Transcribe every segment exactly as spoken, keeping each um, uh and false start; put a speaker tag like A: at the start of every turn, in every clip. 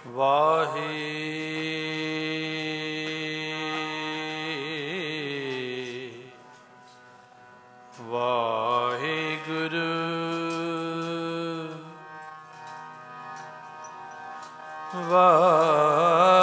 A: ਵਾਹਿ ਵਾਹਿਗੁਰੂ ਵਾਹਿਗੁਰੂ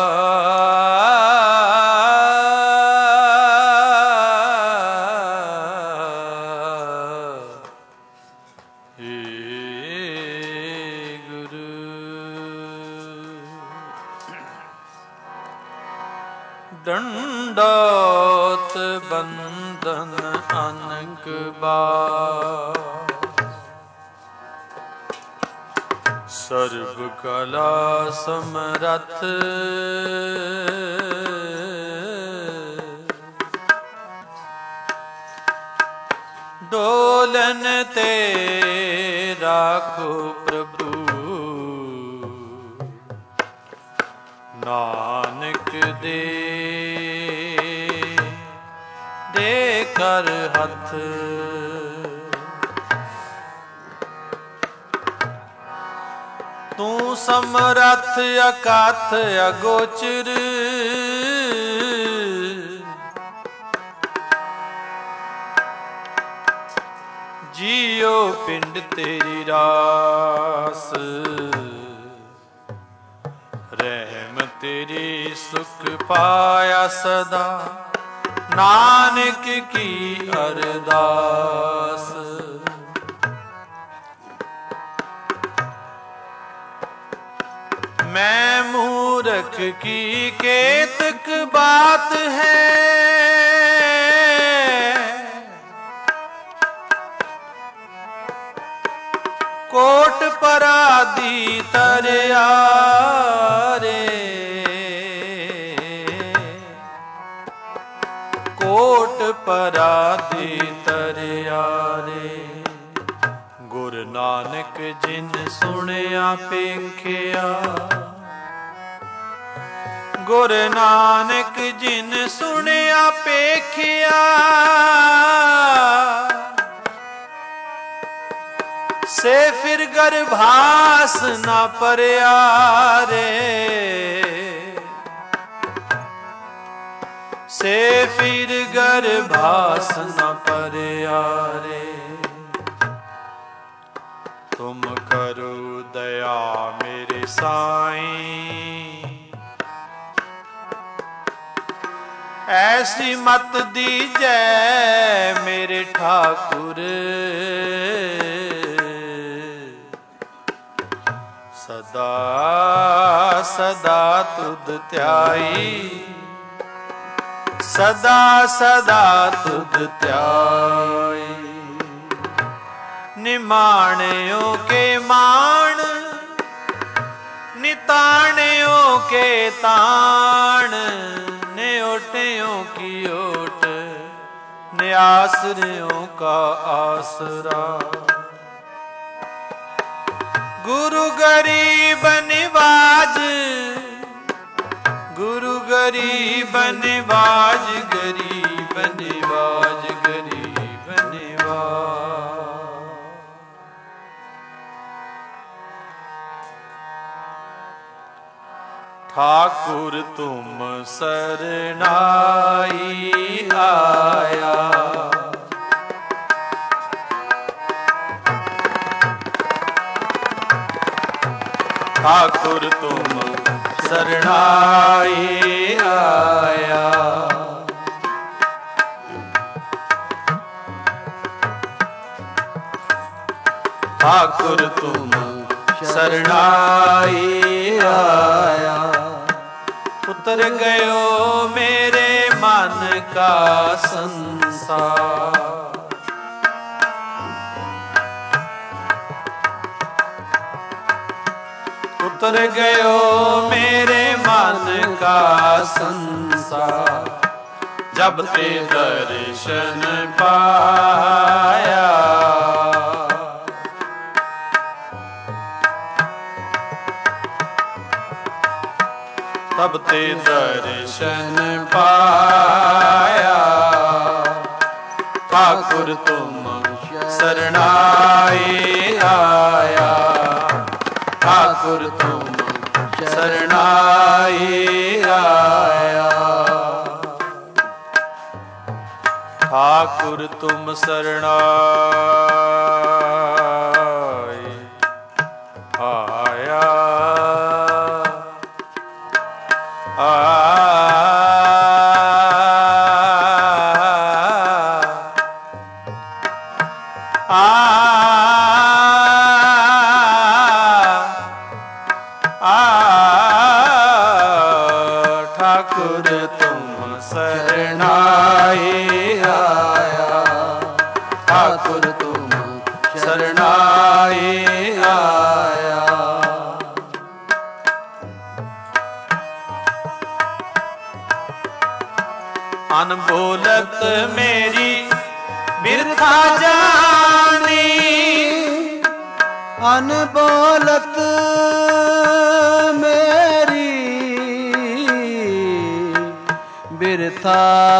A: ਡੰਡੋਤ ਬੰਧਨ ਅਨਕ ਬਾਰ ਸਰਬ ਕਲਾ ਸਮਰੱਥ ਡੋਲਨ ਤੇ ਰਾਖੋ ਪ੍ਰਭੂ ਨਾਨਕ ਦੇ ਦੇ ਕਰ ਹੱਥ ਤੂੰ ਸਮਰੱਥ ਅਕਾਥ ਅਗੋਚਰ ਜੀਓ ਪਿੰਡ ਤੇਰੀ ਰਾਸ ਰਹਿਮ ਤੇਰੀ ਸੁਖ ਪਾਇਆ ਸਦਾ ਨਾਨਕ ਕੀ ਅਰਦਾਸ ਮੈਂ ਮੂਰਖ ਕੀ ਕੇਤਕ ਬਾਤ ਹੈ ਕੋਟ ਪਰਾਦੀ ਤਰਿਆ ਰੇ ਕੋਟ ਪਰਾਦੀ ਤਰਿਆ ਰੇ ਗੁਰੂ ਨਾਨਕ ਜਿਨ ਸੁਣਿਆ ਪੇਖਿਆ ਗੁਰੂ ਨਾਨਕ ਜਿਨ ਸੁਣਿਆ ਪੇਖਿਆ ਸੇ ਫਿਰ ਗਰਭਾਸ ਨਾ ਪਰਿਆ ਰੇ ਸੇ ਫਿਰ ਗਰਭਾਸ ਨਾ ਪਰਿਆ ਰੇ ਤੁਮ ਕਰੋ ਦਇਆ ਮੇਰੇ ਸਾਈਂ ਐਸੀ ਮਤ ਦੀਜੈ ਮੇਰੇ ਠਾਕੁਰ ਸਦਾ ਸਦਾ ਤੁਧ ਧਿਆਈ ਸਦਾ ਸਦਾ ਤੁਧ ਧਿਆਈ ਨਿਮਾਣਿਓ ਕੇ ਮਾਣ ਨਿਤਾਣਿਓ ਕੇ ਤਾਣ ਨਿਓਟਿਓ ਕੀ ਓਟ ਨਿਆਸਰਿਓ ਕਾ ਆਸਰਾ ਗੁਰੂ ਗਰੀਬ ਨਿਵਾਜ ਗੁਰੂ ਗਰੀਬ ਨਿਵਾਜ ਗਰੀਬ ਨਿਵਾਜ ਗਰੀਬ ਨਿਵਾਜ ਠਾਕੁਰ ਤੁਮ ਸਰਨਾਈ ਆਇਆ ਠਾਕੁਰ ਤੁਮ ਸਰਨਾਈ ਆਇਆ ਠਾਕੁਰ ਤੁਮ ਸਰਨਾਈ ਆਇਆ ਉਤਰ ਗਇਓ ਮੇਰੇ ਮਨ ਕਾ ਸੰਸਾਰ ਉਤਰ ਗਇਓ ਮੇਰੇ ਮਨ ਕਾ ਸੰਸਾਰ ਜਬ ਤੇ ਦਰਸ਼ਨ ਪਾਇਆ ਤਬ ਤੇ ਦਰਸ਼ਨ ਪਾਇਆ ਠਾਕੁਰ ਤੁਮ ਸਰਨਾਈ ਆਇਆ ਠਾਕੁਰ ਤੁਮ ਸਰਣਾਈ ਆਇਆ। ਠਾकुर तुम सरणाई आया। आ ठाकुर तुम सरणाई आया। ठाकुर तुम सरणाई आया। अनबोलत मेरी बिरथा जानी।
B: अनबोलत मेरी बिरथा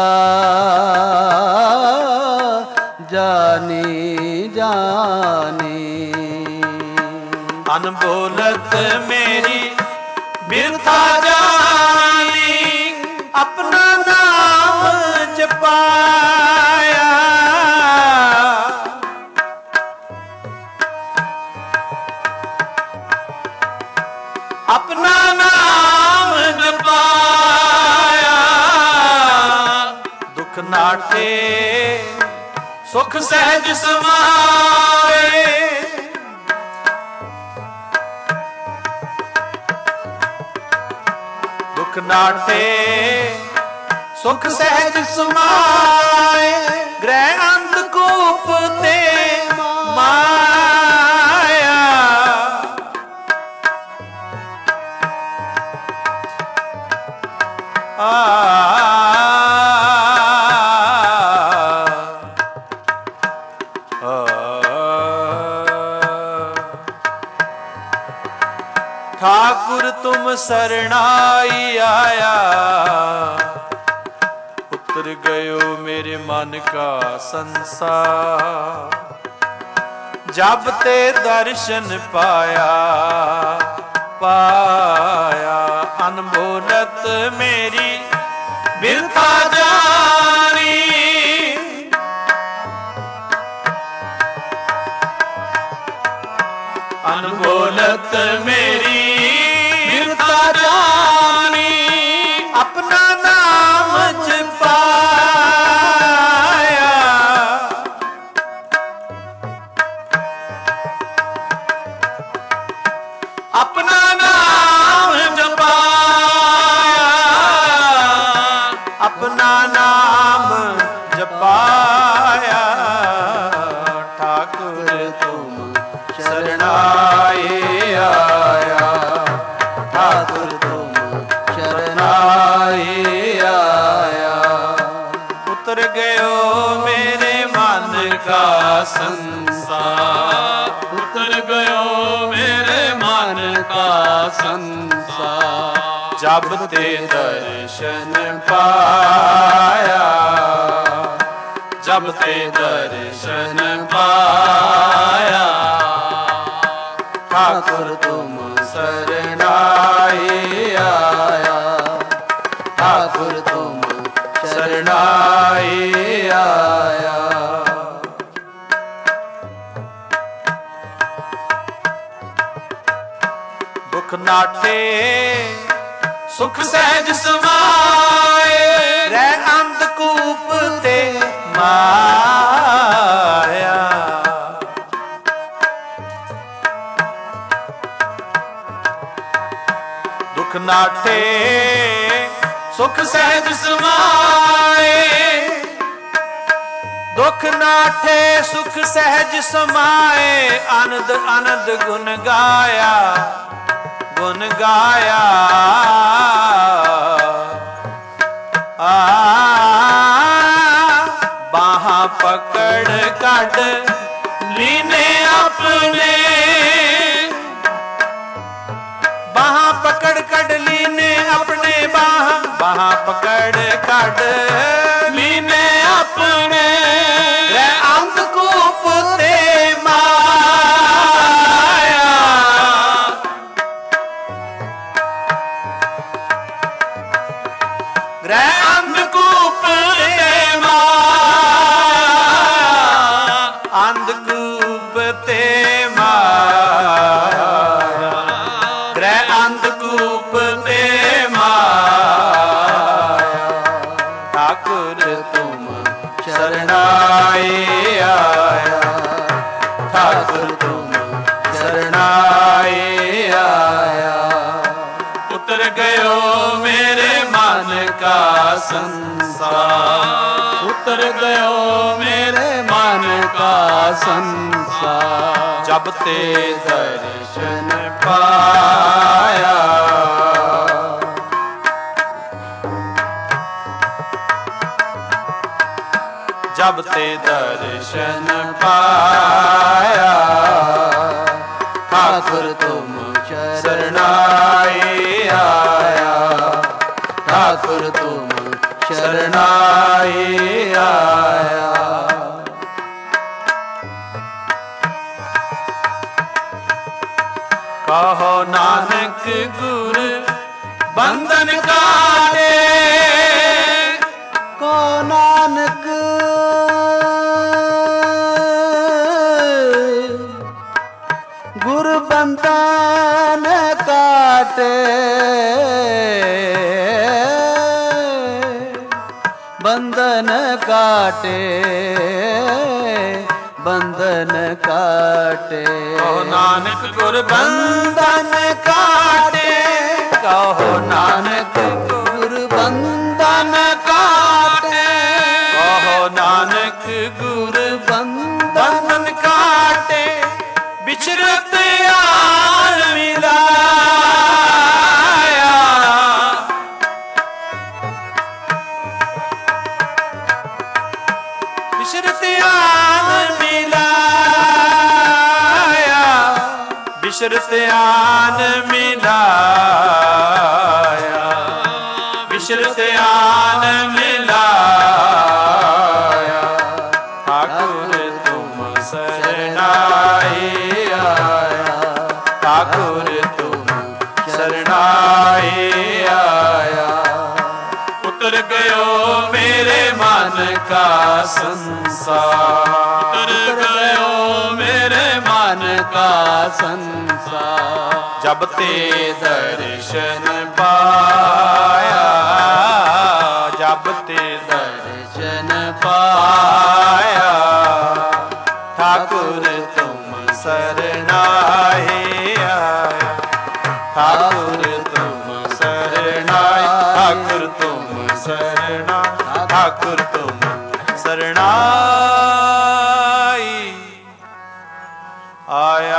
B: जानी जानी।
A: अनबोलत मेरी बिरथा जानी। अपना नाम जपाया। अपना नाम जपाया। दुख नाटे सुख सहज समाए। दुख नाटे सुख सहज समाए। ग्रह अंधकूप ते माया। आ ठाकुर तुम सरणाई आया। उतर गयो मेरे मन का संसार। जब ते दर्शन पाया पाया। अनबोलत मेरी बिरथा जानी। अनबोलत मेरी बिरथा जानी। अपना नाम जपाया। अपना नाम जपाया। अपना नाम जपाया। ठाकुर तुम सरणाई आया। ठाकुर तुम सरणाई आया। उतर गयो मेरे मन का संसार। उतर गयो मेरे मन का संसार। जब ते दर्शन पाया। जब ते दर्शन पाया। ठाकुर तुम सरणाई आया। ठाकुर तुम सरणाई आया। दुख नाटे सुख सहज समाए। रह अंधकूप ते माया। दुख नाटे सुख सहज समाए। दुख नाठे सुख सहज समाए। आनंद आनंद गुण गाया गुण गाया। आ बाहां पकड़ कढ़ लीने अपने। बाहां पकड़ कढ़ लीने अपने। बाहां बाहां पकड़ कढ़ लीने अपने। अंधकूप ते माया। ਗ੍ਰਹਿ ਅੰਧਕੂਪ ਤੇ ਮਾਇਆ, ਅੰਧਕੂਪ ਤੇ ਮਾਇਆ, ਗ੍ਰਹਿ ਅੰਧਕੂਪ ਤੇ ਮਾਇਆ, ਠਾਕੁਰ ਤੁਮ ਸ਼ਰਣਾਏ ਆਇਆ, ਠਾਕੁਰ ਤੁਮ ਸ਼ਰਣਾਏ ਆਇਆ। ਉਤਰ ਗयो ਮੇਰੇ ਮਨ ਕਾ ਸੰਸਾਰ, ਉਤਰ ਗयो ਮੇਰੇ ਮਨ ਕਾ ਸੰਸਾਰ, ਜਬ ਤੇ ਦਰਸ਼ਨ ਪਾਇਆ, ਜਬ ਤੇ ਦਰਸ਼ਨ ਪਾਇਆ, ਠਾकुर तुम शरणाए आया, ठाकुर तुम शरणाए आया। कहो नानक गुर बंधन काटे,
B: को नानक गुर बंधन काटे, बंधन काटे, बंधन काटे।
A: कहो नानक गुर बंधन काटे, कहो नानक गुर बंधन काटे, कहो नानक गुर बंधन काटे, बिचरत यार मिलाया, बिचरत यार मिलाया, बिचरत यार मिलाया, बिचरत यार मिलाया, ठाकुर तुम शरणाए आया, ठाकुर तुम शरणाए आया। उतर गयो मेरे मन का संसार, उतर गयो मेरे मन का संसार, जब ते दर्शन पाया, जब ते दर्शन पाया, ठाकुर तुम शरणाए आया, ठाकुर तुम शरणाए, ठाकुर तुम शरणा, ठाकुर तुम शरणाई आया।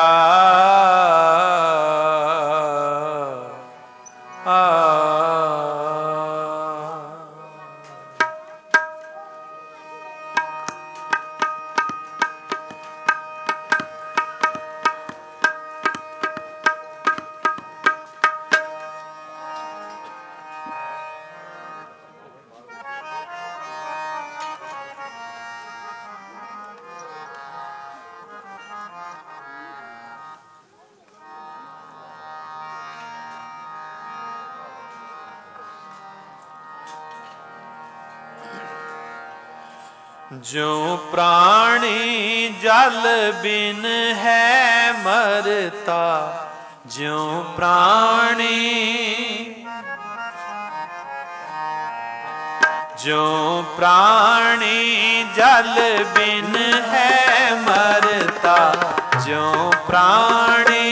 A: जो प्राणी जल बिन है मरता, जो प्राणी जो प्राणी जल बिन है मरता, जो प्राणी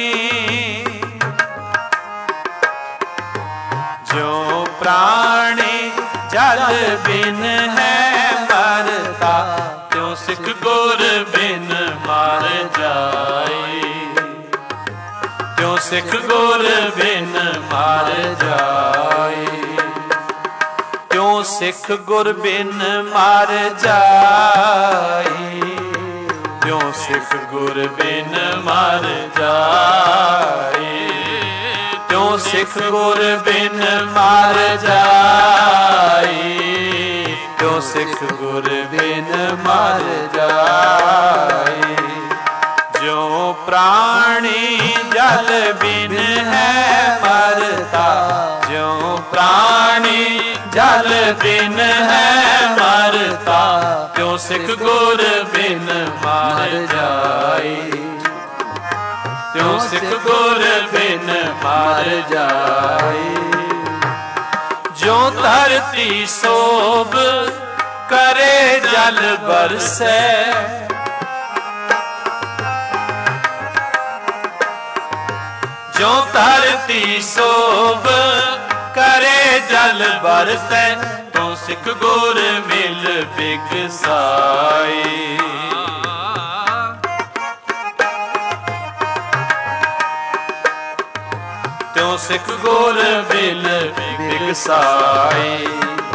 A: जो प्राणी जल बिन है मरता, त्यों सिख गुर बिन मर जाए, त्यों सिख गुर बिन मर जाए, त्यों सिख गुर बिन मर जाए, त्यों सिख गुर बिन मर जाए, त्यों सिख गुर बिन मर जाए, त्यों सिख गुर बिन मर जाए। जो प्राणी जल बिन है मरता, जो प्राणी जल ਜਲ ਬਿਨ ਹੈ ਮਰਤਾ, ਕਿਉ ਸਿੱਖ ਗੁਰ ਬਿਨ ਮਰ ਜਾਈ। ਕਿਉ ਸਿੱਖ ਗੁਰ ਬਿਨ ਮਰ ਜਾਈ। ਜੋ ਧਰਤੀ ਸੋਭ ਕਰੇ ਜਲ ਬਰਸੈ, ਜੋ ਧਰਤੀ ਸੋਭ ਕਰੇ ਜਲ ਬਰਸੈ, ਤੋ ਸਿੱਖ ਗੁਰ ਮਿਲ ਬਿਗਸਾਈ। ਤਿਉ ਸਿੱਖ ਗੁਰ ਮਿਲ ਬਿਗਸਾਈ।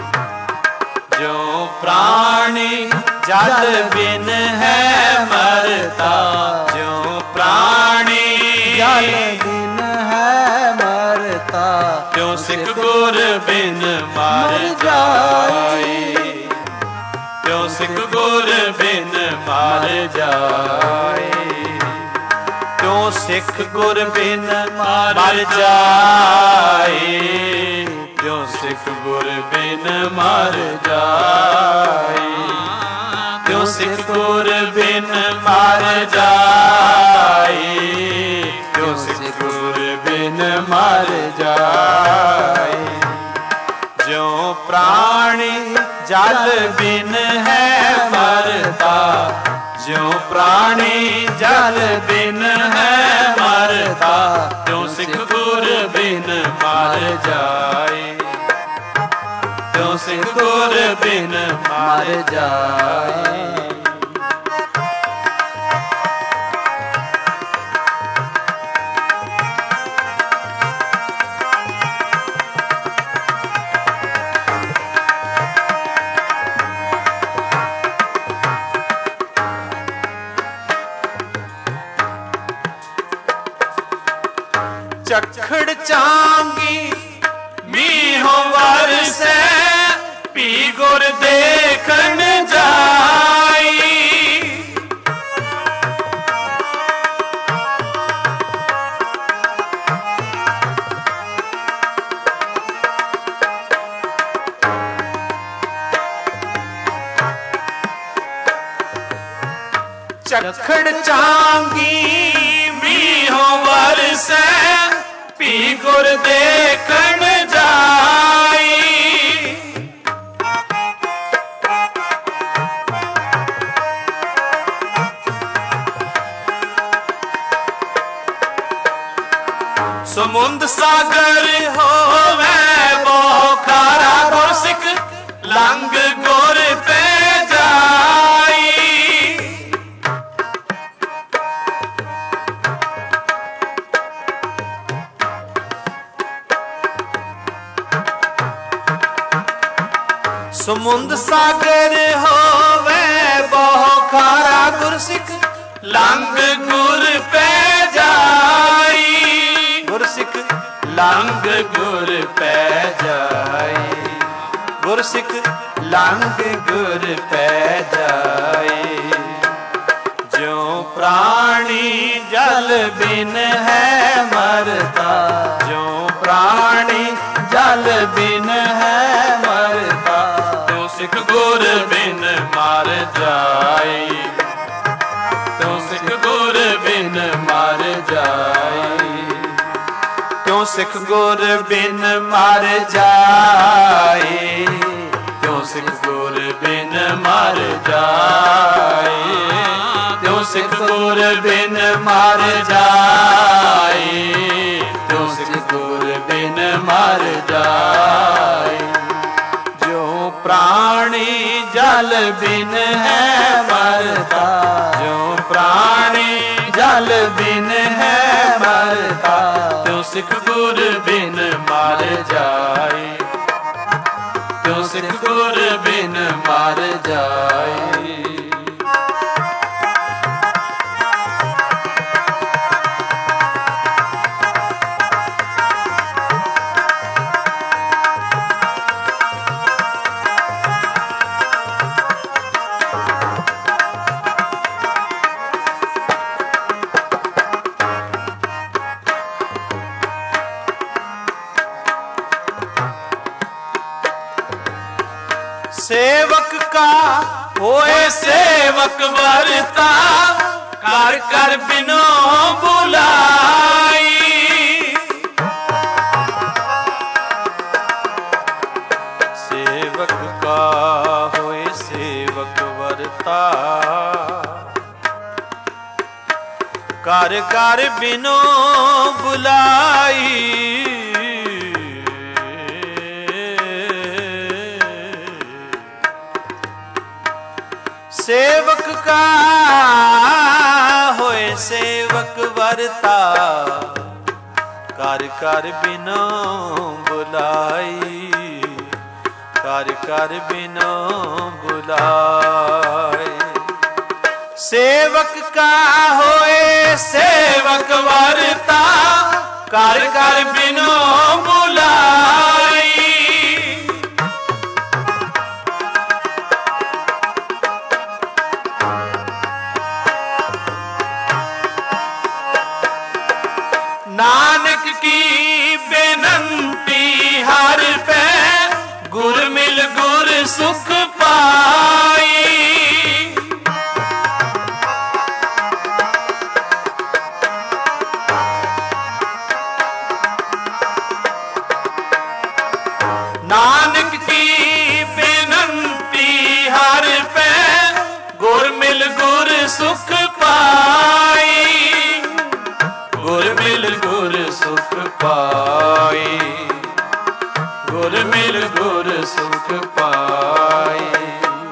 A: ਜੋ ਪ੍ਰਾਣੀ ਜਲ ਬਿਨ ਹੈ ਮਰਤਾ, ਜੋ ਪ੍ਰਾਣੀ
B: ਜਲ ਬਿਨ ਹੈ ਮਰਤਾ,
A: ਤਿਉ ਸਿੱਖ ਗੁਰ ਬਿਨ ਮਰ ਜਾਈ। ਤਿਉ ਸਿੱਖ ਗੁਰ ਬਿਨ ਮਰ ਜਾਈ। ਤਿਉ ਸਿੱਖ ਗੁਰ ਬਿਨ ਮਰ ਜਾਈ। ਤਿਉ ਸਿੱਖ ਗੁਰ ਬਿਨ ਮਰ ਜਾਈ। ਤਿਉ ਸਿੱਖ ਗੁਰ ਬਿਨ ਮਰ ਜਾਈ। ਤਿਉ ਸਿੱਖ ਗੁਰ ਬਿਨ ਮਰ ਜਾਈ। ਜਿਉ ਪ੍ਰਾਣੀ ਜਲ ਬਿਨ ਹੈ ਮਰਤਾ, ਜਿਉ ਪ੍ਰਾਣੀ ਜਲ ਬਿਨ ਹੈ ਮਰਤਾ, ਤਿਉ ਸਿੱਖ ਗੁਰ ਬਿਨ ਮਰ ਜਾਏ। ਤਿਉ ਸਿੱਖ ਗੁਰ ਬਿਨ ਮਰ ਜਾਏ। ਚਖੜ ਚਾਂਗੀ ਮੀਂਹੋਂ ਵਰਸੈ, ਪੀ ਗੁਰ ਦੇਖਣ ਜਾਈ। ਚਖੜ ਚਾਂਗੀ ਮੀਂਹੋਂ ਵਰਸੈ, ਪੀ ਗੁਰ ਦੇਖਣ ਜਾਈ। ਸਮੁੰਦ ਸਾਗਰ ਹੋਵੇ ਬਹੁ ਖਾਰਾ, ਗੁਰ ਸਿੱਖ ਲੰਘ ਗੁਰ ਪੈ ਜਾਈ। ਸਮੁੰਦ ਸਾਗਰ ਹੋਵੇ ਬਹੁ ਖਾਰਾ, ਗੁਰ ਸਿੱਖ ਲੰਘ ਗੁਰ ਪੈ ਜਾਈ। ਗੁਰ ਸਿੱਖ ਲੰਘ ਗੁਰ ਪੈ ਜਾਈ। ਗੁਰ ਸਿੱਖ ਲੰਘ ਗੁਰ ਪੈ ਜਾਈ। ਜਿਉ ਪ੍ਰਾਣੀ ਜਲ ਬਿਨ ਹੈ ਮਰਤਾ, ਜਿਉ ਪ੍ਰਾਣੀ ਜਲ ਬਿਨ ਹੈ ਮਰਤਾ, ਤਿਉ ਸਿੱਖ ਗੁਰ ਬਿਨ ਮਰ ਜਾਈ। ਤਿਉ ਸਿੱਖ ਗੁਰ ਬਿਨ ਮਰ ਜਾਈ। ਤਿਉ ਸਿੱਖ ਗੁਰ ਬਿਨ ਮਰ ਜਾਈ। ਤਿਉ ਸਿੱਖ ਗੁਰ ਬਿਨ ਮਰ ਜਾਈ। ਤਿਉ ਸਿੱਖ ਗੁਰ ਬਿਨ ਮਰ ਜਾਈ। ਤਿਉ ਸਿੱਖ ਗੁਰ ਬਿਨ ਮਰ ਜਾਈ। ਜੋ ਪ੍ਰਾਣੀ ਜਲ ਬਿਨ ਹੈ ਮਰਤਾ, ਜੋ ਪ੍ਰਾਣੀ ਜਲ ਬਿਨ ਹੈ ਮਰਤਾ, ਤਿਉ ਸਿੱਖ ਗੁਰ ਬਿਨ ਮਰ ਜਾਏ। ਤਿਉ ਸਿੱਖ ਗੁਰ ਬਿਨ ਮਰ ਜਾਏ। सेवक का होए सेवक वरता, कर कर बिनो बुलाई। सेवक का होए सेवक वरता, कर कर बिनो बुलाई। सेवक का होए सेवक वरता, कर कर बिनो बुलाई। कर कर बिनो बुलाई। सेवक का होए सेवक वरता, कर कर बिनो बुलाई। नानक की बेनंती हर पे, गुर मिल गुर सुख पाई। नानक की बेनंती हर पे, गुर मिल गुर सुख पाई। गुर मिल गुर सुख पाई। गुर मिल गुर सुख पाई।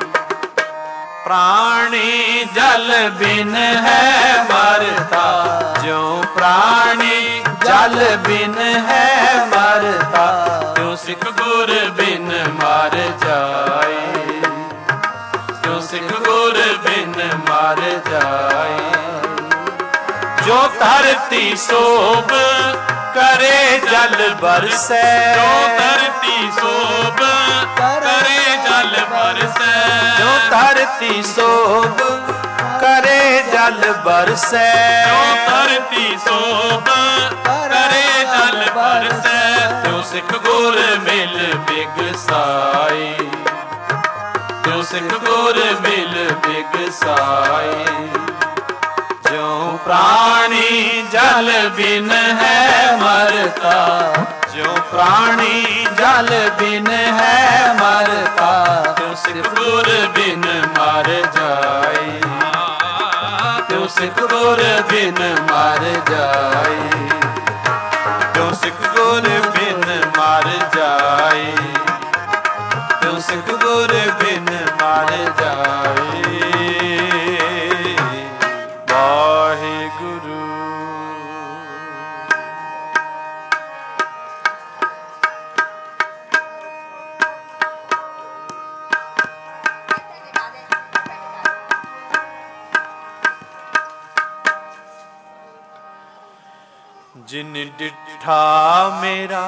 A: प्राणी जल बिन है मरता, जो प्राणी जल बिन है मरता, त्यों सिख गुर बिन मर जाए। त्यों सिख गुर बिन मर जाए। जो धरती सोब करे जल बरसै, जो धरती सोब करे जल बरसै। जो धरती सोब करे जल बरसै। जो धरती सोब करे जल बरसै। त्यों सिख गुर मिल बिगसाई। त्यों सिख गुर मिल बिगसाई। जो प्राणी जल बिन है मरता, जो प्राणी जल बिन है मरता, त्यों सिख गुर बिन मर जाए। त्यों सिख गुर बिन मर जाए। त्यों सिख गुर बिन मर जाए। त्यों सिख गुर बिन मर जाए। जिन डिठा मेरा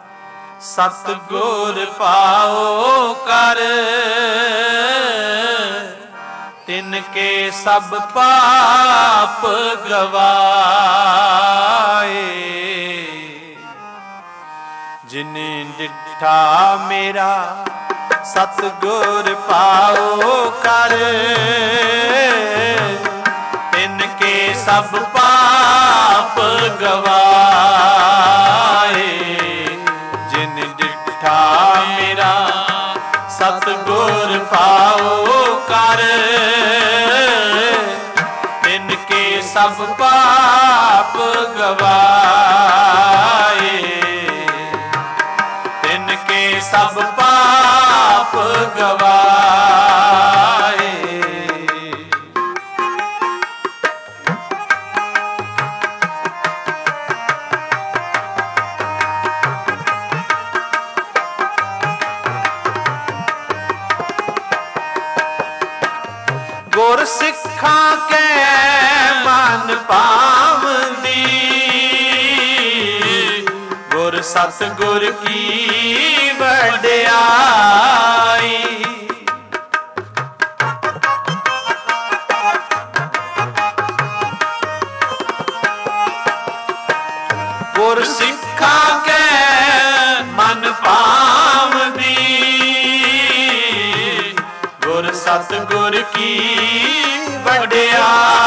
A: सतगुर पाओ कर, तिनके सब पाप गवाए। जिन डिठा मेरा सतगुर पाओ कर, तिनके सब पाप गवाए। जिन डिठा मेरा सतगुर पाओ कर, तिनके सब पाप गवाए। तिनके सब पाप गवाए। गुर सिखा के मन पावंदी, गुर सतगुर की वड्याई। गुर सिखा के मन पावंदी, ਸਤਿਗੁਰ ਕੀ ਵਡਿਆਈ।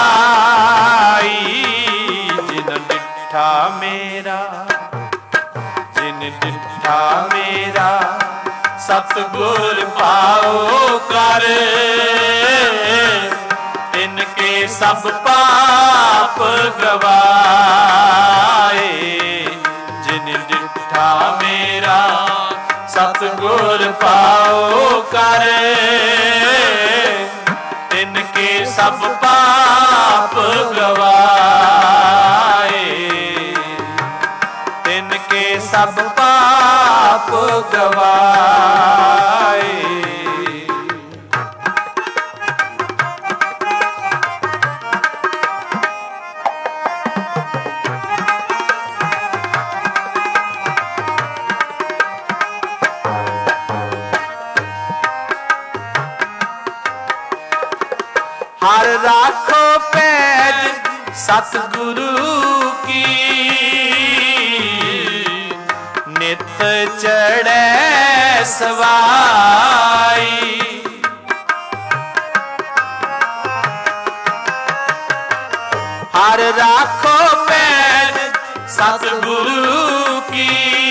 A: ਜਿਨ ਡਿਠਾ ਮੇਰਾ, ਜਿਨ ਡਿਠਾ ਮੇਰਾ ਸਤਿਗੁਰ ਪਾਉ ਕਰ। ਤਿਨ ਕੇ ਸਭ ਪਾਪ ਗਵਾਏ। ਜਿਨ ਡਿਠਾ ਮੇਰਾ ਸਤਿਗੁਰ ਪਾਉ ਕਰ। ਤਿਨ ਕੇ ਸਭ ਪਾਪ ਗਵਾਏ। ਤਿਨ ਕੇ ਸਭ ਪਾਪ ਗਵਾਏ। हर राखो पैज सतगुरु की। नित चढ़े सवाई। हर राखो पैज सतगुरु की।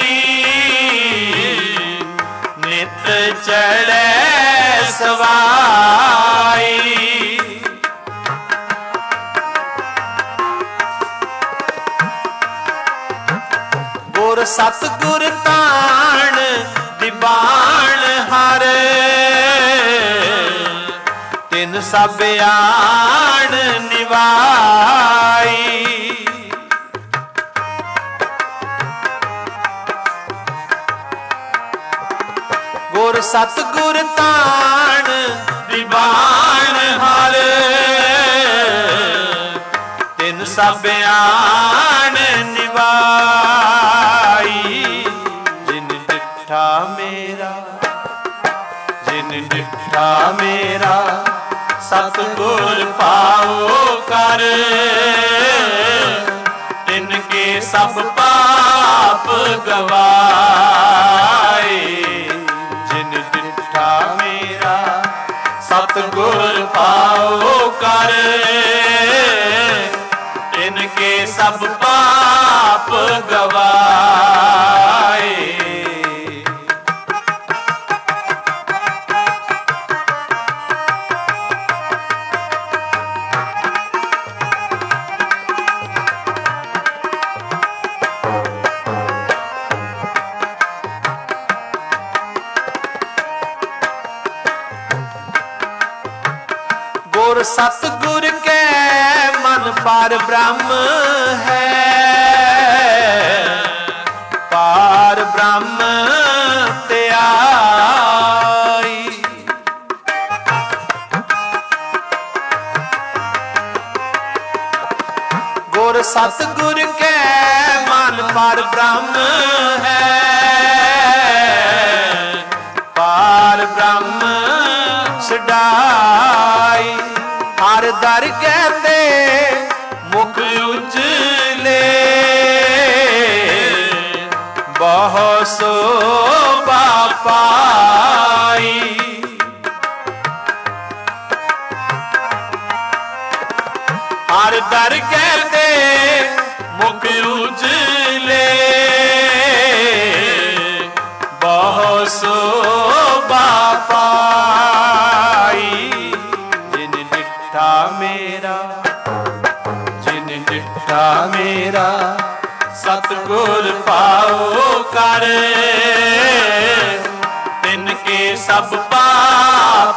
A: नित चढ़े सवाई। ਗੁਰ ਸਤਿਗੁਰ ਤਾਣ ਦੀਵਾਨ ਹਰ। ਤਿਨ ਸਭ ਆਣ ਨਿਵਾਈ। ਗੁਰ ਸਤਿਗੁਰ ਤਾਣ ਦੀਵਾਨ ਹਰ। ਤਿਨ ਸਭ ਆਣ ਨਿਵਾਈ। ਜਿਨ ਡਿਠਾ ਮੇਰਾ, ਜਿਨ ਡਿਠਾ ਮੇਰਾ ਸਤਿਗੁਰ ਪਾਉ ਕਰ। ਤਿਨ ਕੇ ਸਭ ਪਾਪ ਗਵਾਏ। ਜਿਨ ਡਿਠਾ ਮੇਰਾ ਸਤਿਗੁਰ ਪਾਉ ਕਰ। ਤਿਨ ਕੇ ਸਭ ਪਾਪ ਗਵਾਏ। ਗੁਰ ਸਤਿਗੁਰ ਕੈ ਮਨ ਪਰ ਬ੍ਰਹਮ ਹੈ। ਪਾਰ ਬ੍ਰਹਮ ਧਿਆਈ। ਗੁਰ ਸਤਿਗੁਰ ਕੈ ਮਨ ਪਰ ਬ੍ਰਹਮ ਹੈ। ਪਾਰ ਬ੍ਰਹਮ ਛਡਾਈ। ਹਰ ਦਰਗਹਿ ਤੇ ਮੁਖ ਉਜਲੇ। ਬਹੁ ਸੋਭਾ ਪਾਈ। ਹਰ ਦਰਗਹਿ ਤੇ ਮੁਖ ਉਜਲੇ। ਬਹੁ ਸੋਭਾ ਪਾਈ। ਜਿਨ ਡਿਠਾ ਮੇਰਾ, ਜਿਨ ਡਿਠਾ ਮੇਰਾ ਸਤਿਗੁਰ ਪਾਉ ਕਰ। ਤਿਨ ਕੇ ਸਭ ਪਾਪ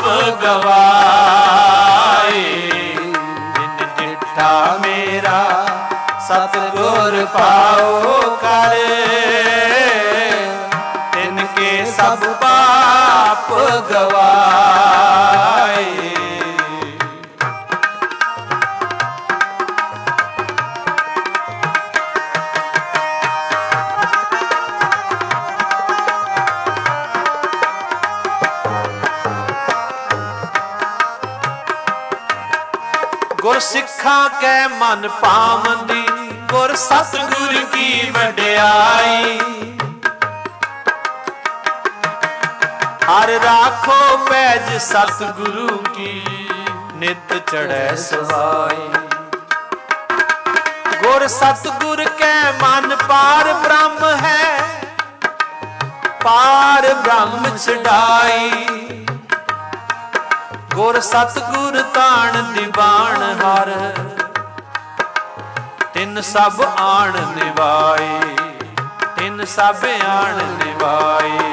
A: ਗਵਾਏ। ਜਿਨ ਡਿਠਾ ਮੇਰਾ ਸਤਿਗੁਰ ਪਾਉ ਕਰ। ਤਿਨ ਕੇ ਸਭ ਪਾਪ ਗਵਾਏ। ਗੁਰ ਸਿੱਖਾਂ ਕੈ ਮਨ ਪਾਵੰਦੀ। ਗੁਰ ਸਤਿਗੁਰ ਕੀ ਵਡਿਆਈ। हर राखो पैज सतगुरु की नित चढ़ै सहाय। गुर सतगुर कै मन पार ब्रह्म है, पार ब्रह्म छड़ाई। गुर सतगुर ताण दिवाण हर, तिन सब आण निवाए, तिन सब आण निवाए।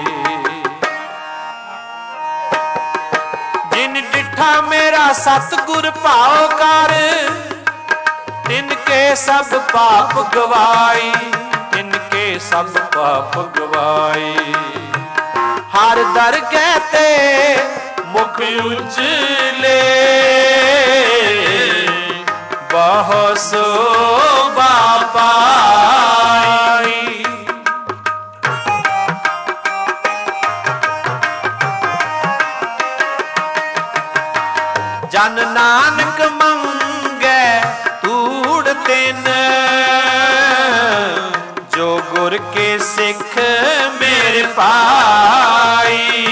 A: जिन डिठा मेरा सतगुर भाव कर, तिनके सब पाप गवाई, तिनके सब पाप गवाई। हर दरगह ते मुख उजले, बहु शोभा पाई। जन नानक मंगे तूड़ तिन, जो गुर के सिख मेरे पाई।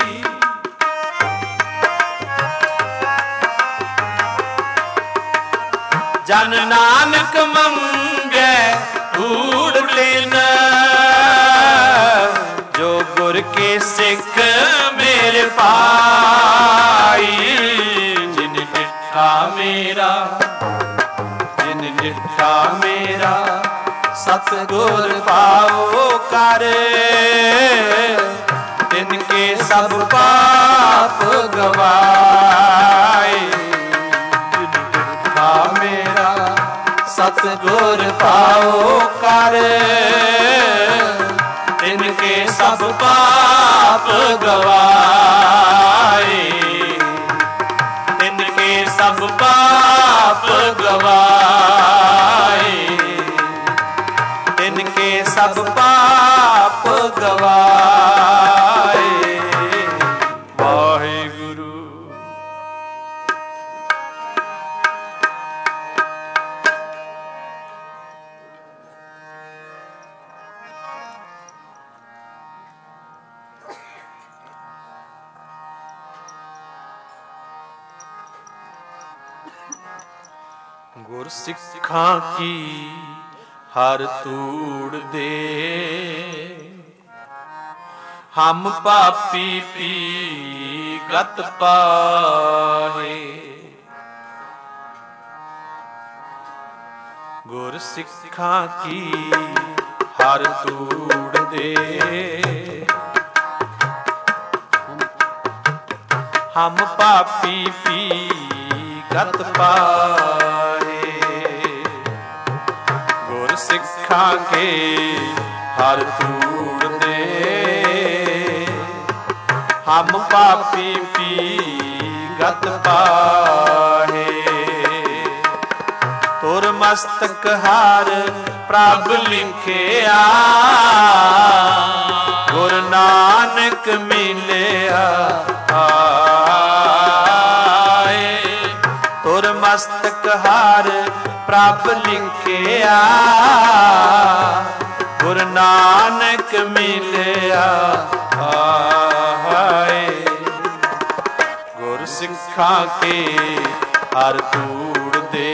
A: जन नानक मंगे तूड़ तिन, जो गुर के सिख मेरे पाई। जिन डिठा मेरा, जिन डिठा मेरा सतगुर पाओ कर, तिनके सब पाप गवाए। जिन डिठा मेरा सतगुर पाओ कर, तिनके सब पाप गवाए, तिनके सब पाप गवाए, तिनके सब पाप गवाए। वाहिगुरु। गुर सिखां की हर तूड़ दे, हम पापी पी गत पाए। गुर सिखां की हर तूड़ दे, हम पापी पी गत पाए। गुर सिखां के हर तूड़ दे, हम पापी पी गत पाए। तुर मस्तक हार प्रभ लिखिया, गुर नानक मिलिया आए। तुर मस्तक हार प्रभ लिखिया, गुर नानक मिलिया आए। गुर सिखां के हर तूड़ दे,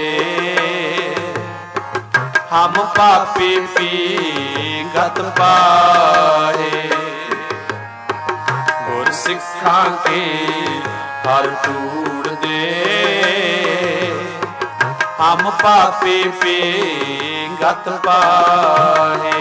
A: हम पापी पी गत पाए। गुर सिखां के हर तूड़ दे, हम पापी पी गत पाए।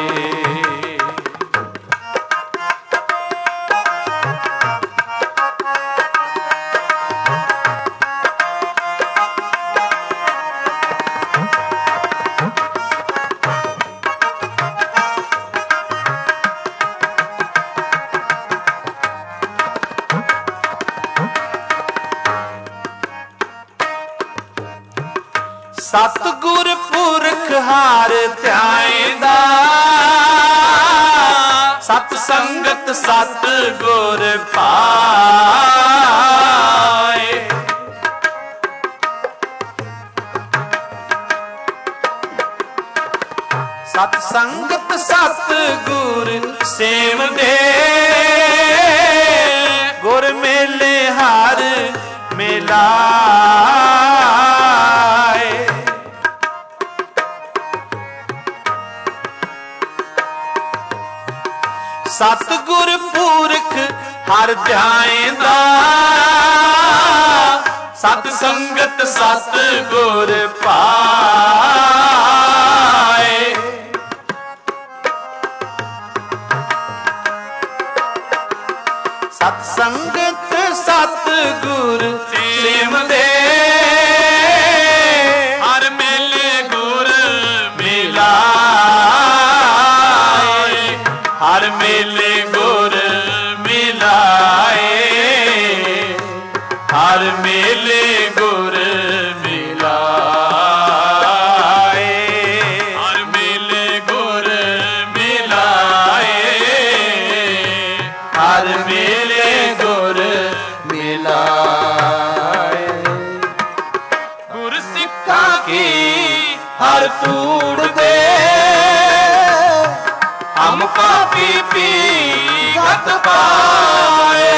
A: सतगुर पुरख हार ध्याएंदा, सत संगत सतगुर पाए। सत संगत सतगुर सेव दे, ਮਿਲਾਏ। ਸਤਿਗੁਰ ਪੁਰਖ ਹਰ ਧਿਆਇਂਦਾ, ਸਤ ਸੰਗਤ ਸਤਿਗੁਰ ਪਾਏ। ਸਤ ਸੰਗਤ ਸਤਿਗੁਰ ਸੇਵਦੇ, ਹਰ ਮੇਲੇ ਗੁਰ ਮਿਲਾਏ। ਹਰ ਮੇਲੇ ਗੁਰ ਮਿਲਾਏ। ਹਰ ਮੇਲੇ ਗੁਰ ਮਿਲਾਏ। ਹਰ ਮੇਲੇ ਗੁਰ ਮਿਲਾਏ। ਹਰ ਮੇਲੇ ਗੁਰ ਮਿਲਾਏ। ਗੁਰ ਸਿੱਖਾਂ ਕੀ ਹਰ ਧੂੜ ਦੇ, ਹਮ ਪਾਪੀ ਪੀ ਗਤ ਪਾਏ।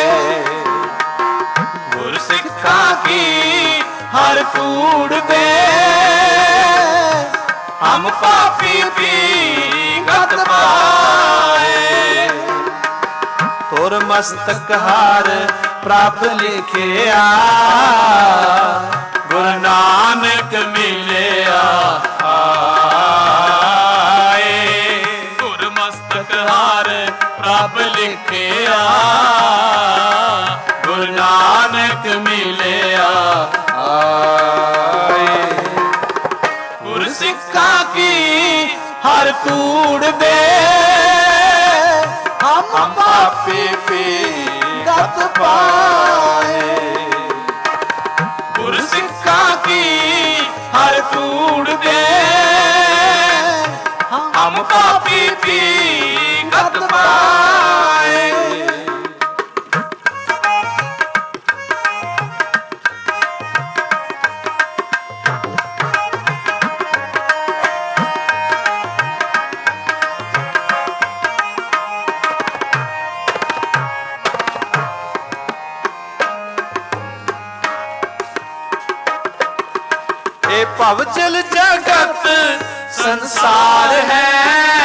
A: ਗੁਰ ਸਿੱਖਾਂ ਕੀ ਹਰ ਧੂੜ ਦੇ, ਹਮ ਪਾਪੀ ਪੀ ਗਤ ਪਾਏ। ਤੁਰ ਮਸਤਕ ਹਾਰ ਪ੍ਰਭ ਲਿਖਿਆ, ਗੁਰੂ ਨਾਨਕ ਮਿਲਿਆ ਆਏ। ਗੁਰ ਮਸਤਕ ਹਾਰ ਪ੍ਰਭ ਲਿਖਿਆ, ਗੁਰੂ ਨਾਨਕ ਮਿਲਿਆ ਆਏ। ਗੁਰ ਸਿੱਖਾਂ ਕੀ ਹਰ ਧੂੜ ਦੇ, ਹਮ ਪਾਪੀ ਪੀ ਗਤ ਪਾਏ। ਗੁਰ ਸਿੱਖਾਂ ਕੀ ਹਰ ਧੂੜ ਦੇ, ਹਮ ਪਾਪੀ ਪੀ ਗਤ ਪਾਏ। ਇਹ ਭਵਜਲ ਜਗਤ ਸੰਸਾਰ ਹੈ,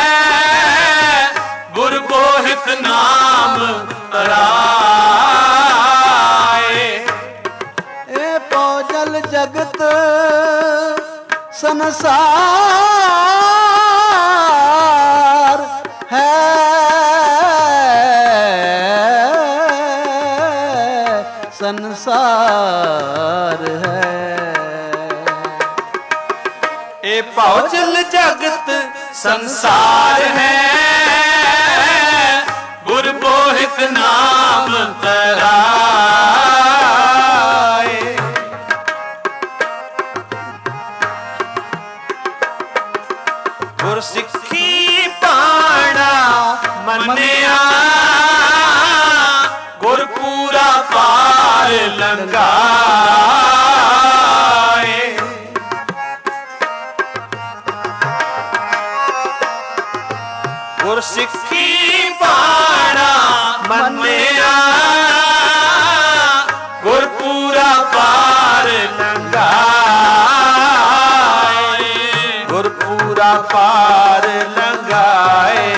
A: ਗੁਰ ਗੋਹਿਤ ਨਾਮ ਤਰਾਏ।
B: ਇਹ ਭਵਜਲ ਜਗਤ ਸੰਸਾਰ ਹੈ, ਸੰਸਾਰ ਹੈ।
A: ਇਹ ਭਵਜਲ ਜਗਤ ਸੰਸਾਰ ਹੈ, ਗੁਰ ਗੋਹਿਤ ਨਾਮ ਤਰਾਏ। ਗੁਰ ਸਿੱਖੀ ਪਾਣਾ ਮੰਨਿਆ, ਗੁਰ ਪੂਰਾ ਪਾਰ ਲੰਘਾਏ। ਗੁਰ ਸਿੱਖੀ ਪਾਣਾ ਮੰਨਿਆ, ਗੁਰ ਪੂਰਾ ਪਾਰ ਲੰਘਾਏ। ਗੁਰ ਪੂਰਾ ਪਾਰ ਲੰਘਾਏ।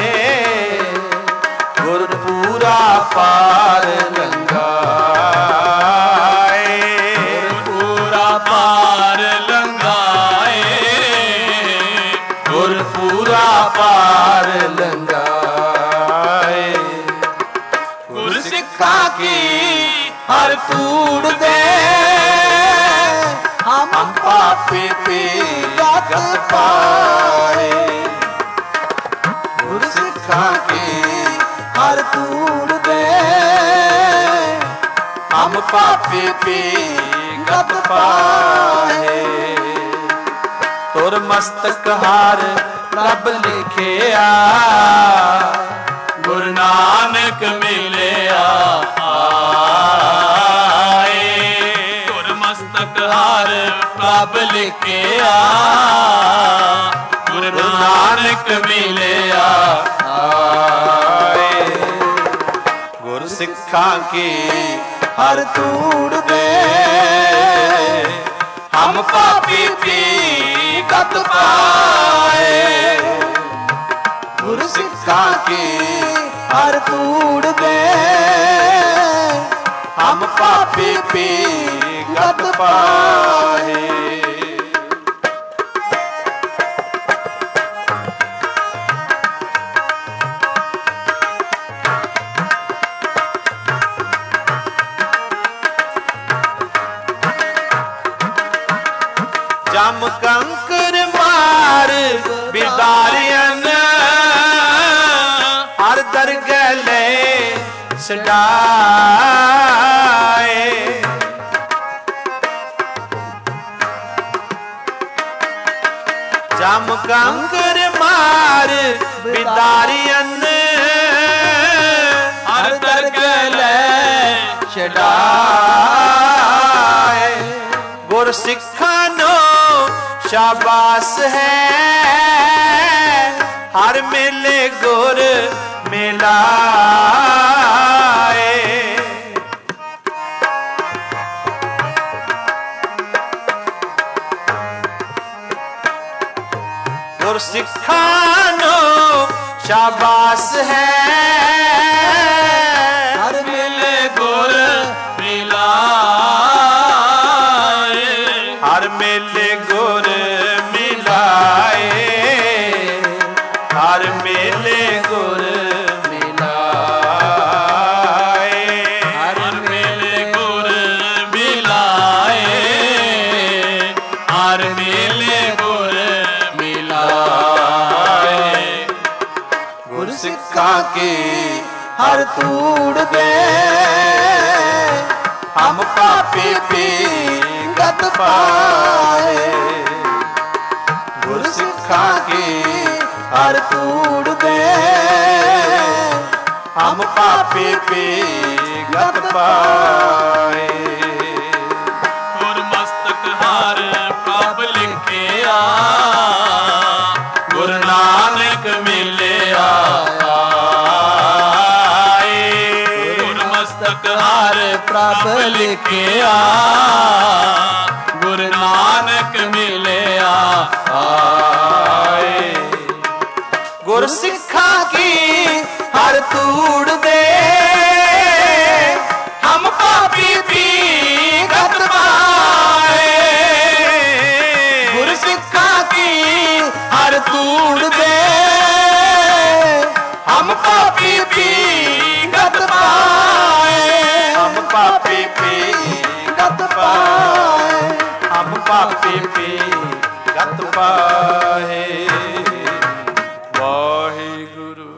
A: ਗੁਰ ਪੂਰਾ ਪਾਰ ਲੰਘਾਏ। ਗੁਰ ਪੂਰਾ ਪਾਰ ਲੰਘਾਏ। ਗੁਰ ਪੂਰਾ ਪਾਰ ਲੰਘਾਏ। ਗੁਰ ਸਿੱਖਾਂ ਕੀ ਹਰ ਧੂੜ ਦੇ, ਹਮ ਪਾਪੀ ਪੀ ਗਤ ਪਾਏ। ਗੁਰ ਸਿੱਖਾਂ ਕੀ ਹਰ ਧੂੜ ਦੇ, ਹਮ ਪਾਪੀ ਪੀ ਗਤ ਪਾਏ। ਤੁਰ ਮਸਤਕ ਹਾਰ ਪ੍ਰਭ ਲਿਖਿਆ, ਗੁਰੂ ਨਾਨਕ ਮਿਲਿਆ ਆਏ। ਤੁਰ ਮਸਤਕ ਹਾਰ ਪ੍ਰਭ ਲਿਖਿਆ, ਗੁਰੂ ਨਾਨਕ ਮਿਲਿਆ ਆਏ। ਗੁਰ ਸਿੱਖਾਂ ਕੀ ਹਰ ਧੂੜ ਦੇ, हम पापी पी गत पाए।
B: गुर सिखा की हर तूड़ दे,
A: हम पापी पी गत पाए। जम कंकर मार बिदारियन हर दरगह ले सडाए। जम कंकर मार बिदारियन हर दरगह ले सडाए। गुर सिखा नो शाबाश है हर मेले गुर मिलाए। गुर सिखा नो शाबाश है
B: हर
A: मेले गुर मिलाए। हर मेले गुर मिलाए। हर मेले गुर मिलाए। हर मेले गुर मिलाए। हर मेले गुर मिलाए।
B: गुर सिखा की हर तूड़ दे,
A: हम पापी पी
B: गत पाए।
A: गुर सिखा की
B: हर तूड़ दे,
A: हम पापी पी गत पाए। गुर मस्तक हार प्रभ लिखिया गुरु नानक मिलिया आए। गुर मस्तक हार
B: प्रभ लिखिया
A: गुरु नानक मिलिया आए। गुर सिखा की हर तूड़ दे, हम पापी पी गत पाए। गुर सिखा की हर तूड़ दे, हम पापी पी गत पाए। हम पापी पी गत पाए। हम पापी पी गत पाए। वाहिगुरु।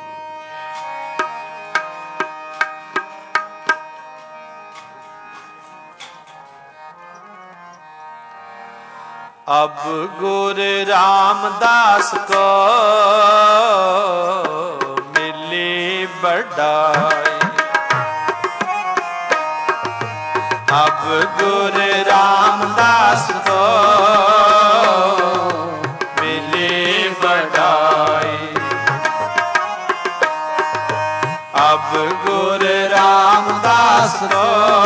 A: अब गुरु रामदास को मिली बड़ाई। अब गुरु रामदास को मिली बड़ाई। अब गुरु रामदास को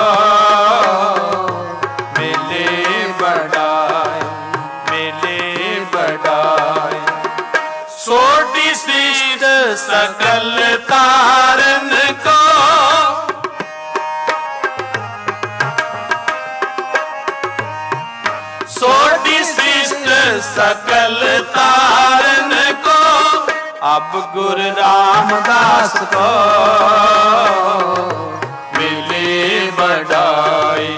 A: मिली बड़ाई। मिली बड़ाई। सोटी सृष्ट सकल तारन को, सोटी सृष्ट सकल तारन को, अब गुरु रामदास को मिली बड़ाई।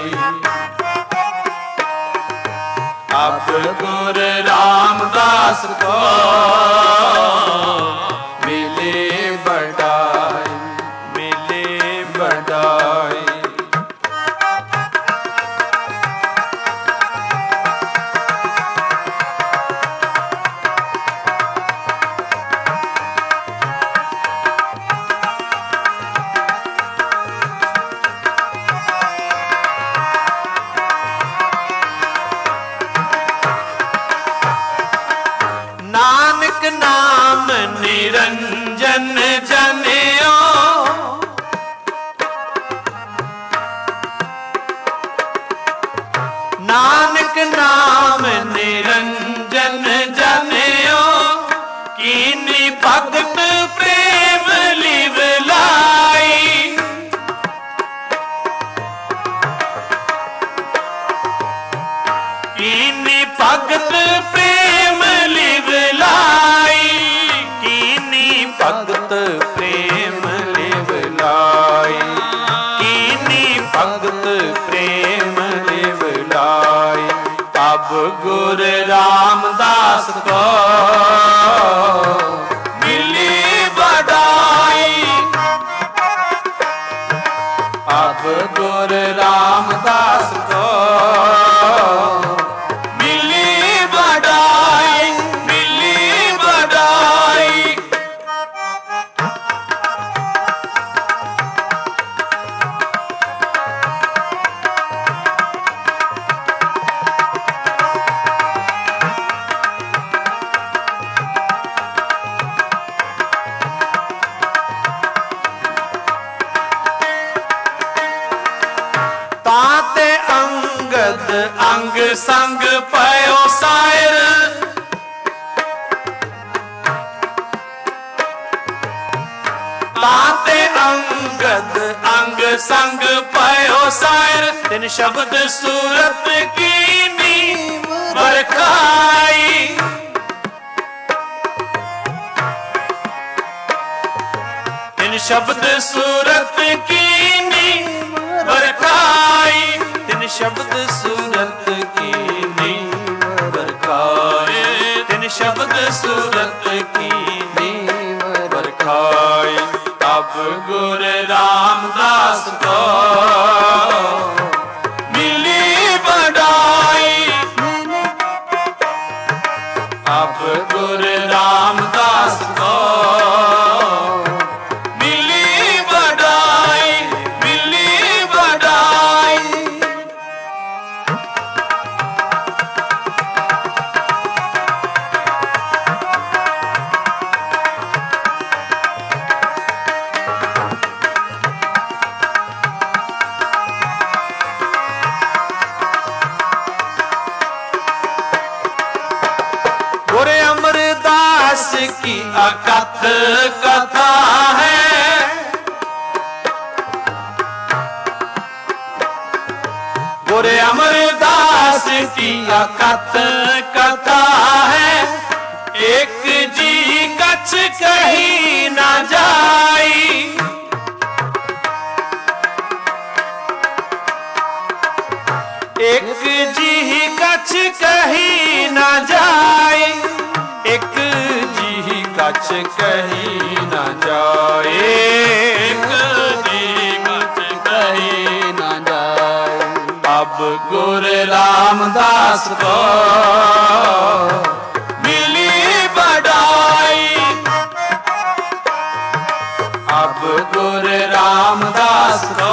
A: अब गुरु रामदास को मिली बड़ाई। मिली बड़ाई। नानक प्रेम लिव लाई। अब गुर रामदास को मिली बड़ाई। अब गुर रामदास को मिली बड़ाई, मिली बड़ाई। ताते अंगद अंग संग पयो सायर। ताते अंगद अंग संग पयो सायर। तिन शब्द सूरत की नीम बरखाई। तिन शब्द सूरत की नीम बरखाई। तिन शब्द सूरत की नीम बरखाई। तिन शब्द सूरत की नीम बरखाई। अब गुर रामदास को मिली बड़ाई। अब गुर रामदास को मिली बड़ाई, मिली बड़ाई। गुर अमरदास की अकथ कथा है। गुर अमरदास की अकथ कथा है। एक जी कछ कही ना जाई। एक जी कछ कही ना जाए। एक जी कछ कही ना जाए। एक जी कछ कही ना जाए। अब गुर रामदास को मिली बड़ाई। अब गुर रामदास को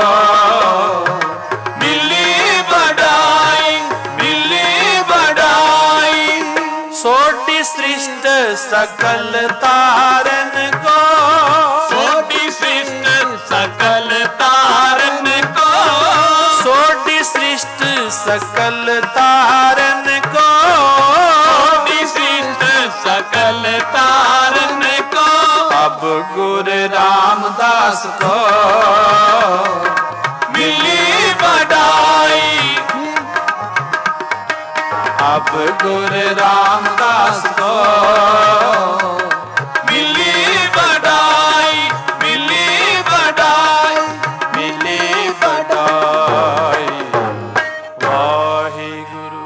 A: मिली बड़ाई, मिली बड़ाई। सोटी सृष्ट सकल तारन को। सोटी सृष्ट सकल तारन को। सोटी सृष्ट सकल तारन को। सोटी सृष्ट सकल तारन को। अब गुर रामदास को मिली बड़ाई। अब गुर रामदास को मिली बड़ाई, मिली बड़ाई, मिली बड़ाई। वाहिगुरु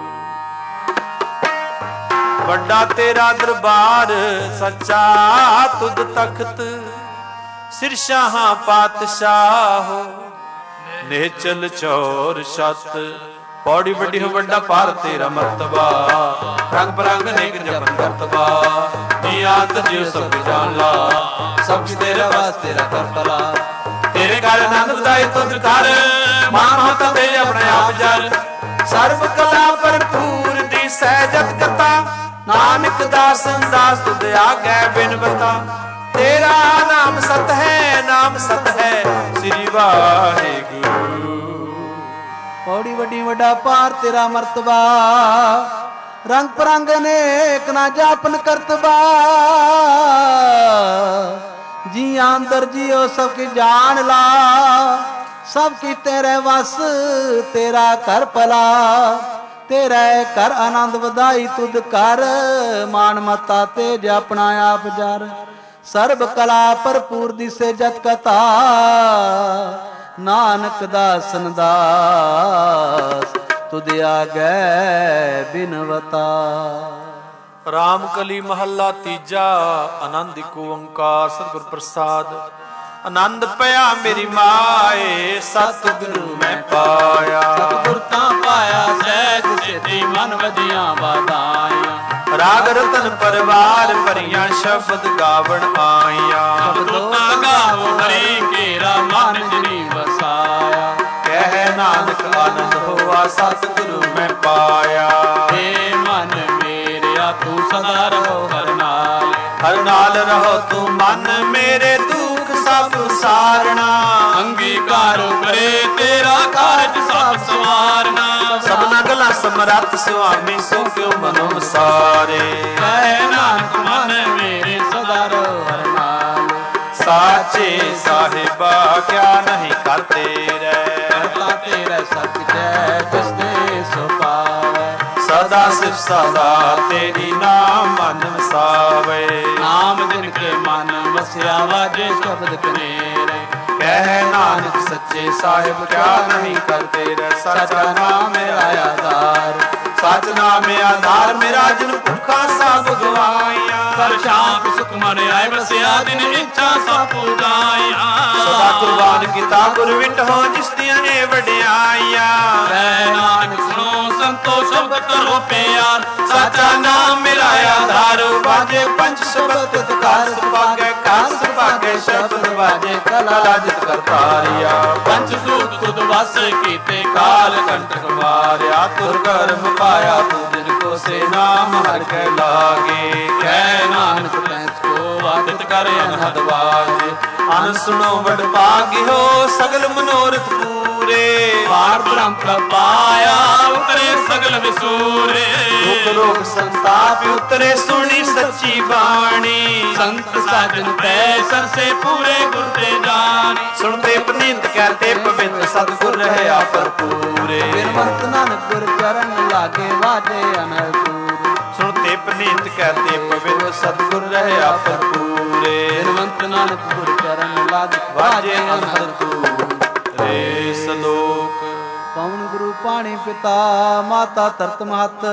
A: बड़ा तेरा दरबार सच्चा तुद तख्त। सिर शाह पातशाह नेचल चौर छत। पौड़ी बड़ी हो बड़ा पार तेरा मर्तबा। रंग बरंग नेक जपन करतबा। नियात जियो सब जान ला। सब तेरे वास तेरा करतला। तेरे घर आनंद बधाई तुझ कर। मान होता दे अपने आप जल। सर्व कला भरपूर दी सहजत कथा। नानक दास दास तुद आगे बिन बता। तेरा नाम सत है, नाम सत है श्री वाहिगुरु।
B: पौड़ी वड्डी वड्डा पार तेरा मर्तबा। रंग परंग नेक ना जापन करतबा। जी अंदर जियो सबकी जान ला। सबकी तेरे वस तेरा कर भला। तेरे कर आनंद वधाई तुद कर। मान मता तेज अपना आप जर। सर्ब कला भरपूर दिसे जत कथा। ਨਾਨਕ ਦਾਸਨ ਦਾਸ ਤੁਧ ਆਗੈ ਬਿਨਵਤਾ।
A: ਰਾਮ ਕਲੀ ਮਹੱਲਾ ਤੀਜਾ। ਆਨੰਦ ਇੱਕ ਓੰਕਾਰ ਸਤਿਗੁਰ ਪ੍ਰਸਾਦ। ਆਨੰਦ ਪਿਆ ਮੇਰੀ ਮਾਏ ਸਤਿਗੁਰੂ ਮੈਂ ਪਾਇਆ।
B: ਸਤਿਗੁਰ ਤਾਂ ਪਾਇਆ ਸਹਿਜ ਸਿੱਧੀ ਮਨ ਵਧੀਆਂ ਵਾਧਾਈਆਂ।
A: ਰਾਗ ਰਤਨ ਪਰਿਵਾਰ ਭਰੀਆਂ ਸ਼ਬਦ ਗਾਵਣ ਆਈਆਂ।
B: ਸ਼ਬਦੋਤਾ ਗਾਵੋ ਹਰੀ ਕੇਰਾ ਮਨ ਜਿਨੀ ਵਸਾਇਆ।
A: ਕਹਿ ਨਾਨਕ ਆਨੰਦ ਹੋਆ ਸਤਿਗੁਰੂ ਮੈਂ ਪਾਇਆ।
B: ਏ ਮਨ ਮੇਰਿਆ ਤੂੰ ਸਦਾ ਰਹੋ ਹਰ ਨਾਲ।
A: ਹਰ ਨਾਲ ਰਹੋ ਤੂੰ ਮਨ ਮੇਰੇ ਦੁੱਖ ਸਭ ਸਾਰਣਾ।
B: ਅੰਗੀਕਾਰ ਕਰੇ ਤੇਰਾ ਕਾਰਜ ਸਭ ਸਵਾਰਨਾ।
A: ਸਭਨਾ ਗਲਾ ਸਮਰੱਥ ਸੁਆਮੀ ਸੋ ਕਿਉ ਮਨੋ ਸਾਰੇ।
B: ਕਹਿ ਨਾਨਕ ਮਨ ਮੇਰੇ ਸਦਾ ਰਹੋ ਹਰ ਨਾਲ।
A: ਸਾਚੇ ਸਾਹਿਬਾ ਕਿਆ ਨਹੀਂ ਕਰ ਤੇਰੇ।
B: ਕਰਤਾ ਤੇਰਾ ਸਚ ਜੈ ਜਿਸ ਦੇ ਸੋ ਪਾਵੈ।
A: ਸਦਾ ਸਿਫ ਸਦਾ ਤੇਰੀ ਨਾਮ ਮਨ ਵਸਾਵੇ।
B: ਨਾਮ ਜਿਨ ਕੇ ਮਨ ਵਸਿਆ ਵਾਜੇ ਸ਼ਬਦ ਕਨੇਰੇ।
A: ਕਹਿ ਨਾਨਕ ਸੱਚੇ ਸਾਹਿਬ ਕਿਆ ਨਹੀਂ ਕਰਦੇ ਰਹਿ।
B: ਸਚਾ ਨਾਮ ਮੇਰਾ ਆਧਾਰ।
A: ਸਚ ਨਾਮ ਆਧਾਰ ਮੇਰਾ ਜਿਨ ਭੁੱਖਾ ਸਭ ਗਵਾਈਆਂ।
B: ਕਰ ਸ਼ਾਂਤ ਸੁਖ ਮਨ ਆਏ ਵਸਿਆ ਦਿਨ ਇੱਛਾ ਸਭ ਪੁਗਾਈਆਂ।
A: ਸਦਾ ਕੁਰਬਾਨ ਕੀਤਾ ਗੁਰ ਵਿਟਹੁ ਜਿਸ ਦੀਆਂ ਇਹ ਵਡਿਆਈਆਂ।
B: ਕਹਿ ਨਾਨਕ ਸੁਣੋ ਸੰਤੋ ਸ਼ਬਦ ਕਰੋ ਪਿਆਰ।
A: ਸਾਚਾ ਨਾਮ ਮੇਰਾ ਆਧਾਰ ਬਾਜੇ ਪੰਜ ਸ਼ਬਦ ਕਾਰ ਸੁਭਾਗੈ ਕਾਰ ਸੁਭਾਗੈ ਸ਼ਬਦ ਬਾਜੇ ਕਲਾ ਜਿਤ ਕਰਤਾਰਿਆ।
B: ਪੰਜ ਸੂਤ ਤੁਧ ਵਸ ਕੀਤੇ
A: ਕਾਲ ਕੰਟਕ ਮਾਰਿਆ ਤੁਰ ਕਰਮ ਪਾਇਆ ਤੂੰ ਜਿਨ ਕੋ ਸੇ ਨਾਮ ਹਰਿ ਕੈ ਲਾਗੇ।
B: ਕਹਿ ਨਾਨਕ ਤੈਂ ਕੋ ਵਾਦਿਤ ਕਰ ਅਨਹਦ ਵਾਜੇ।
A: ਅਨ ਸੁਣੋ ਵਡ ਭਾਗਿਓ ਸਗਲ ਮਨੋਰਥ ਪੂਰੇ।
B: ਪਾਰ ਬ੍ਰਹਮ ਪ੍ਰਪਾਇਆ ਉਤਰੇ ਸਗਲ ਵਿਸੂਰੇ।
A: ਦੁਖ ਰੋਗ ਸੰਤਾਪ ਉਤਰੇ ਸੁਣੀ ਸੱਚੀ ਬਾਣੀ।
B: ਸੰਤ ਸਾਜਨ ਪੈ ਸਰਸੇ ਪੂਰੇ ਗੁਰ ਤੇ ਜਾਣੀ।
A: ਸੁਣਤੇ ਪਨੀਤ ਕਹਤੇ ਪਵਿੱਤ ਸਤਿਗੁਰ ਰਹਿਆ ਭਰਪੂਰੇ।
B: ਬਿਨਵੰਤ ਨਾਨਕ ਗੁਰ ਚਰਨ ਲਾਗੇ ਵਾਜੇ ਅਨਹਦੂਰ।
A: ਸੁਣਤੇ ਪਨੀਤ ਕਹਤੇ ਪਵਿੱਤ ਸਤਿਗੁਰ ਰਹਿਆ ਭਰਪੂਰੇ।
B: ਬਿਨਵੰਤ ਨਾਨਕ ਗੁਰ ਚਰਨ ਲਾਗੇ ਵਾਜੇ ਅਨਹਦੂਰ।
A: ਰੇ ਸਲੋਕ।
B: ਪਵਨ ਗੁਰੂ ਪਾਣੀ ਪਿਤਾ ਮਾਤਾ ਧਰਤ ਮਹਤ।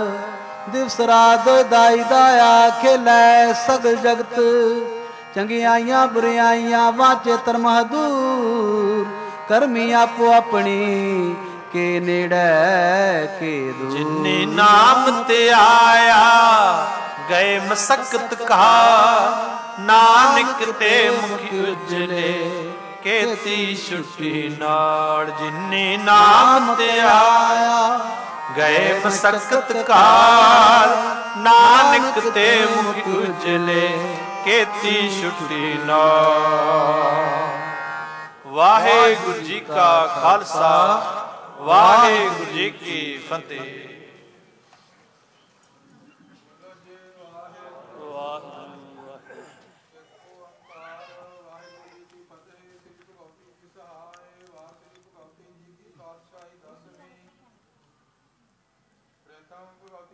B: ਦਿਵਸ ਰਾਤ ਦਾਈ ਦਾਇਆ ਖੇਲੇ ਸਗਲ ਜਗਤ। ਚੰਗਿਆਈਆਂ ਬੁਰਿਆਈਆਂ ਵਾਚੇ ਧਰਮ ਦੂਰ। ਕਰਮੀ ਆਪੋ ਆਪਣੀ ਕੇ ਨੇੜੇ ਕੇ ਦੂਰ।
A: ਜਿਨੇ ਨਾਮ ਤੇ ਆਇਆ ਗਏ ਮਸਕਤ ਕਾ। ਨਾਨਕ ਤੇ ਮੁਖ ਉਜਲੇ ਕੇਤੀ ਛੁੱਟੀ ਨਾੜ। ਜਿਨੇ ਨਾਮ ਤੇ ਆਇਆ ਗਏ ਮਸਕਤ ਕਾਲ। ਨਾਨਕ ਤੇ ਮੁਖ ਉਜਲੇ ਕੇਤੀ ਛੁੱਟੀ ਨਾੜ। ਵਾਹਿਗੁਰੂ ਜੀ ਕਾ ਖਾਲਸਾ ਵਾਹਿਗੁਰੂ ਜੀ ਕੀ ਫਤਿਹ।